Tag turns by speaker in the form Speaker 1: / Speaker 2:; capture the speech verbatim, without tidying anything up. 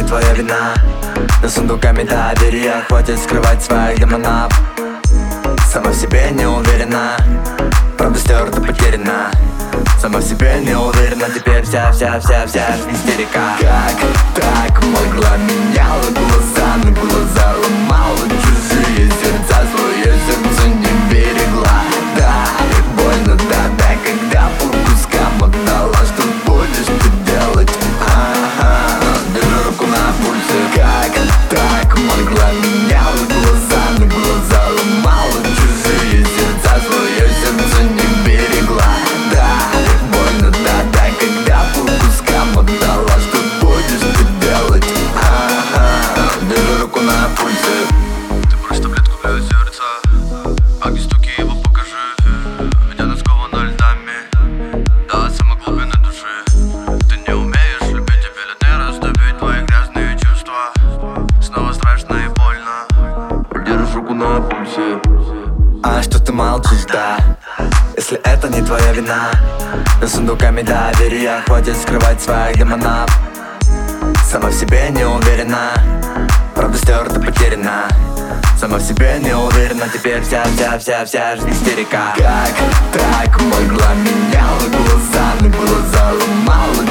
Speaker 1: твоя вина. Но сундуками доверия хватит скрывать своих демонов. Сама в себе не уверена, правда стерта, потеряна. Сама в себе не уверена, теперь вся-вся-вся-вся истерика. Как так могла, меняла глаза на глаза, ломала чужие сердца, свое сердце не берегла. Да, больно, да-да, когда по кускам отдала. Что будешь ты делать? Ага, держи руку на пульсе. Как так могла, меняла глаза на глаза, ломала чужие сердца, свое сердце не берегла. Да, больно, да-да, когда по кускам отдала. Что будешь ты делать? Ага, держи руку на пульсе.
Speaker 2: Ты брось таблетку для сердца, аги стуки его покажи. Ведь она скована льдами, да, от самой глубины души. Ты не умеешь любить, и велено раздавить твои грязные чувства. Снова страшно и больно, держишь руку на пульсе.
Speaker 1: А что ты молчишь, да? Если это не твоя вина, но сундуками доверия хватит скрывать своих демонов. Сама в себе не уверена, правда стерта, потеряна. Сама в себе не уверена, теперь вся-вся-вся-вся истерика. Как так могла, меняла глаза на глаза, ломала